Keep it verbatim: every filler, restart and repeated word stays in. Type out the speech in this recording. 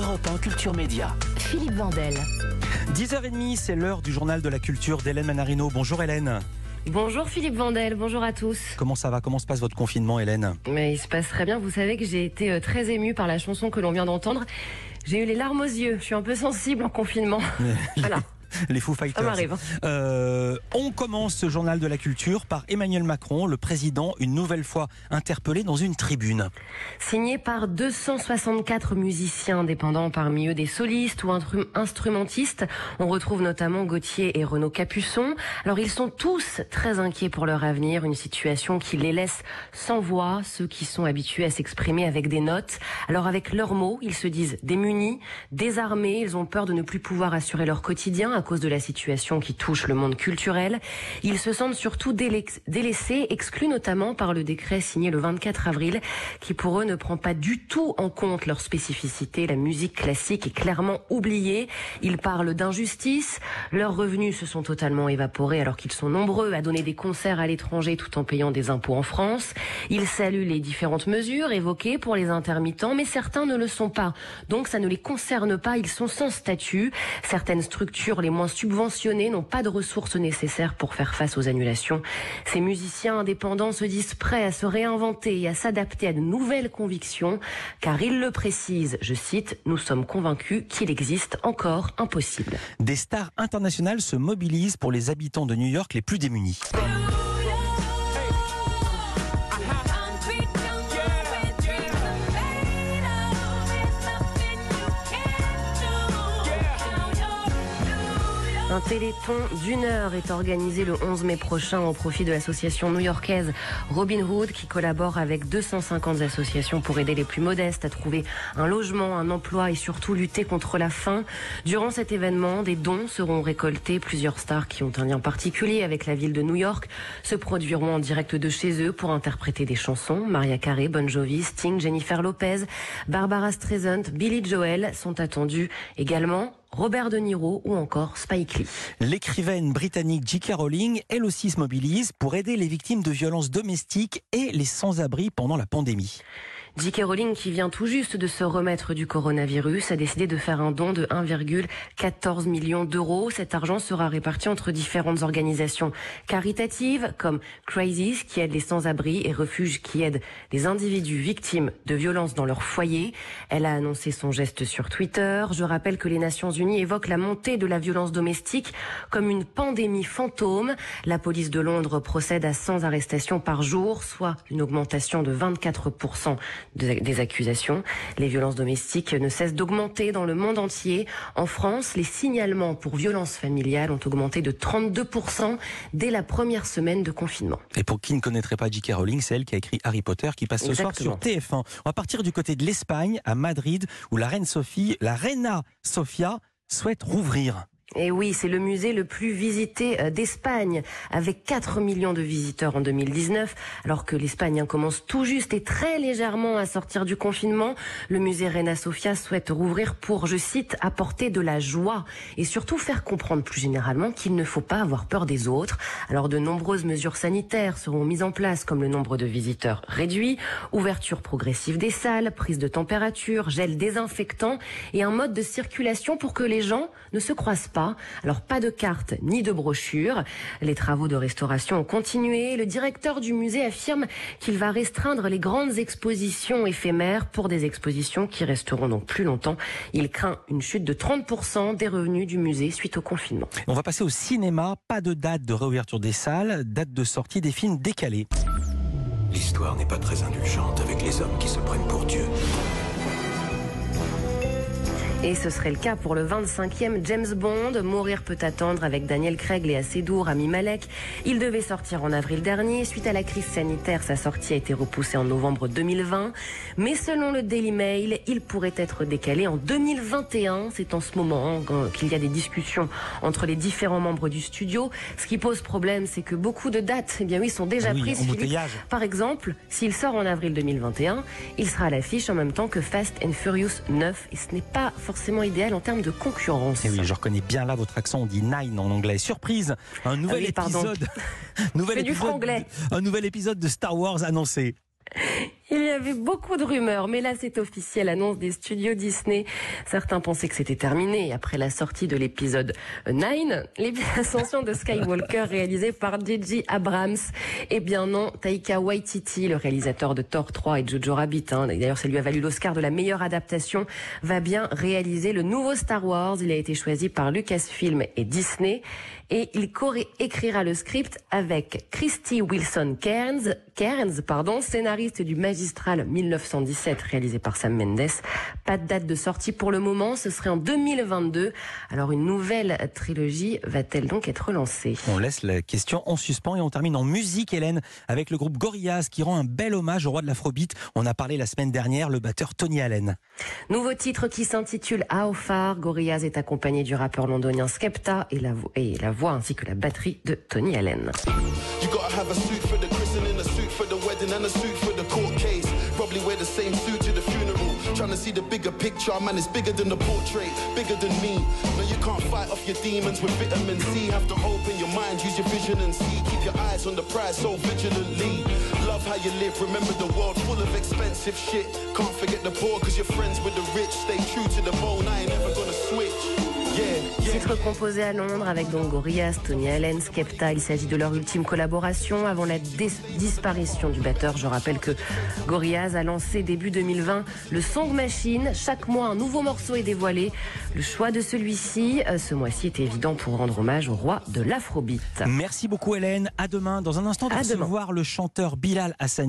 Europe un Culture Média. Philippe Vandel. dix heures trente, c'est l'heure du journal de la culture d'Hélène Manarino. Bonjour Hélène. Bonjour Philippe Vandel, bonjour à tous. Comment ça va? Comment se passe votre confinement, Hélène? Mais il se passe très bien, vous savez que j'ai été très émue par la chanson que l'on vient d'entendre. J'ai eu les larmes aux yeux, je suis un peu sensible en confinement. Voilà. Les Foo Fighters. Ça m'arrive. Euh, on commence ce journal de la culture par Emmanuel Macron, le président, une nouvelle fois interpellé dans une tribune. Signé par deux cent soixante-quatre musiciens indépendants, parmi eux des solistes ou instrumentistes. On retrouve notamment Gauthier et Renaud Capuçon. Alors ils sont tous très inquiets pour leur avenir, une situation qui les laisse sans voix, ceux qui sont habitués à s'exprimer avec des notes. Alors avec leurs mots, ils se disent démunis, désarmés, ils ont peur de ne plus pouvoir assurer leur quotidien à cause de la situation qui touche le monde culturel. Ils se sentent surtout délaissés, exclus notamment par le décret signé le vingt-quatre avril, qui pour eux ne prend pas du tout en compte leur spécificité. La musique classique est clairement oubliée. Ils parlent d'injustice. Leurs revenus se sont totalement évaporés alors qu'ils sont nombreux à donner des concerts à l'étranger tout en payant des impôts en France. Ils saluent les différentes mesures évoquées pour les intermittents, mais certains ne le sont pas. Donc ça ne les concerne pas, ils sont sans statut. Certaines structures les moins subventionnés n'ont pas de ressources nécessaires pour faire face aux annulations. Ces musiciens indépendants se disent prêts à se réinventer et à s'adapter à de nouvelles convictions, car ils le précisent, je cite, « Nous sommes convaincus qu'il existe encore un possible ». Des stars internationales se mobilisent pour les habitants de New York les plus démunis. Un téléthon d'une heure est organisé le onze mai prochain au profit de l'association new-yorkaise Robin Hood, qui collabore avec deux cent cinquante associations pour aider les plus modestes à trouver un logement, un emploi et surtout lutter contre la faim. Durant cet événement, des dons seront récoltés. Plusieurs stars qui ont un lien particulier avec la ville de New York se produiront en direct de chez eux pour interpréter des chansons. Mariah Carey, Bon Jovi, Sting, Jennifer Lopez, Barbara Streisand, Billy Joel sont attendus également. Robert De Niro ou encore Spike Lee. L'écrivaine britannique J K Rowling, elle aussi se mobilise pour aider les victimes de violences domestiques et les sans-abri pendant la pandémie. J K Rowling, qui vient tout juste de se remettre du coronavirus, a décidé de faire un don de un virgule quatorze million d'euros. Cet argent sera réparti entre différentes organisations caritatives comme Crisis, qui aide les sans-abri, et Refuge, qui aide les individus victimes de violences dans leur foyer. Elle a annoncé son geste sur Twitter. Je rappelle que les Nations Unies évoquent la montée de la violence domestique comme une pandémie fantôme. La police de Londres procède à cent arrestations par jour, soit une augmentation de vingt-quatre pour cent des accusations. Les violences domestiques ne cessent d'augmenter dans le monde entier. En France, les signalements pour violences familiales ont augmenté de trente-deux pour cent dès la première semaine de confinement. Et pour qui ne connaîtrait pas J K Rowling, c'est elle qui a écrit Harry Potter, qui passe ce Exactement. soir sur T F un. On va partir du côté de l'Espagne, à Madrid, où la reine Sophie, la Reina Sofia, souhaite rouvrir. Et oui, c'est le musée le plus visité d'Espagne, avec quatre millions de visiteurs en deux mille dix-neuf. Alors que l'Espagne commence tout juste et très légèrement à sortir du confinement, le musée Reina Sofia souhaite rouvrir pour, je cite, apporter de la joie et surtout faire comprendre plus généralement qu'il ne faut pas avoir peur des autres. Alors de nombreuses mesures sanitaires seront mises en place, comme le nombre de visiteurs réduit, ouverture progressive des salles, prise de température, gel désinfectant et un mode de circulation pour que les gens ne se croisent pas. Alors pas de cartes ni de brochures. Les travaux de restauration ont continué. Le directeur du musée affirme qu'il va restreindre les grandes expositions éphémères pour des expositions qui resteront donc plus longtemps. Il craint une chute de trente pour cent des revenus du musée suite au confinement. On va passer au cinéma. Pas de date de réouverture des salles, date de sortie des films décalés. L'histoire n'est pas très indulgente avec les hommes qui se prennent pour Dieu. Et ce serait le cas pour le vingt-cinquième James Bond. Mourir peut attendre avec Daniel Craig, Léa Seydoux, Rami Malek. Il devait sortir en avril dernier. Suite à la crise sanitaire, sa sortie a été repoussée en novembre deux mille vingt. Mais selon le Daily Mail, il pourrait être décalé en deux mille vingt et un. C'est en ce moment hein, qu'il y a des discussions entre les différents membres du studio. Ce qui pose problème, c'est que beaucoup de dates, eh bien oui, sont déjà oui, prises. Philippe. Par exemple, s'il sort en avril deux mille vingt et un, il sera à l'affiche en même temps que Fast and Furious neuf. Et ce n'est pas forcément idéal en termes de concurrence. Et oui, je reconnais bien là votre accent, on dit nine en anglais. Surprise, un nouvel ah oui, épisode, nouvel épisode, du franglais. un nouvel épisode de Star Wars annoncé. Il y avait beaucoup de rumeurs, mais là c'est officiel, annonce des studios Disney. Certains pensaient que c'était terminé après la sortie de l'épisode neuf, l'ascension de Skywalker réalisée par J J Abrams. Eh bien non, Taika Waititi, le réalisateur de Thor trois et Jojo Rabbit, hein, d'ailleurs ça lui a valu l'Oscar de la meilleure adaptation, va bien réaliser le nouveau Star Wars. Il a été choisi par Lucasfilm et Disney et il co-écrira le script avec Krysty Wilson Cairns, Cairns pardon, scénariste du Magistral mille neuf cent dix-sept réalisé par Sam Mendes. Pas de date de sortie pour le moment, ce serait en deux mille vingt-deux. Alors une nouvelle trilogie va-t-elle donc être lancée? On laisse la question en suspens et on termine en musique, Hélène, avec le groupe Gorillaz qui rend un bel hommage au roi de l'Afrobeat. On a parlé la semaine dernière, le batteur Tony Allen. Nouveau titre qui s'intitule How Far. Gorillaz est accompagné du rappeur londonien Skepta et la, vo- et la voix ainsi que la batterie de Tony Allen. You gotta have a suit for the christening, a suit for the wedding, and a suit for the court case. Probably wear the same suit to the funeral. Trying to see the bigger picture, man, it's bigger than the portrait, bigger than me. No, you can't fight off your demons with vitamin C. Have to open your mind, use your vision and see. Keep your eyes on the prize so vigilantly. Love how you live, remember the world full of expensive shit. Can't forget the poor, cause you're friends with the rich. Stay true to the bone, I ain't never gonna switch. Titre composé à Londres avec donc Gorillaz, Tony Allen, Skepta. Il s'agit de leur ultime collaboration avant la dis- disparition du batteur. Je rappelle que Gorillaz a lancé début deux mille vingt le Song Machine. Chaque mois, un nouveau morceau est dévoilé. Le choix de celui-ci, euh, ce mois-ci, est évident pour rendre hommage au roi de l'Afrobeat. Merci beaucoup, Hélène. À demain. Dans un instant, de À demain. recevoir le chanteur Bilal Hassani.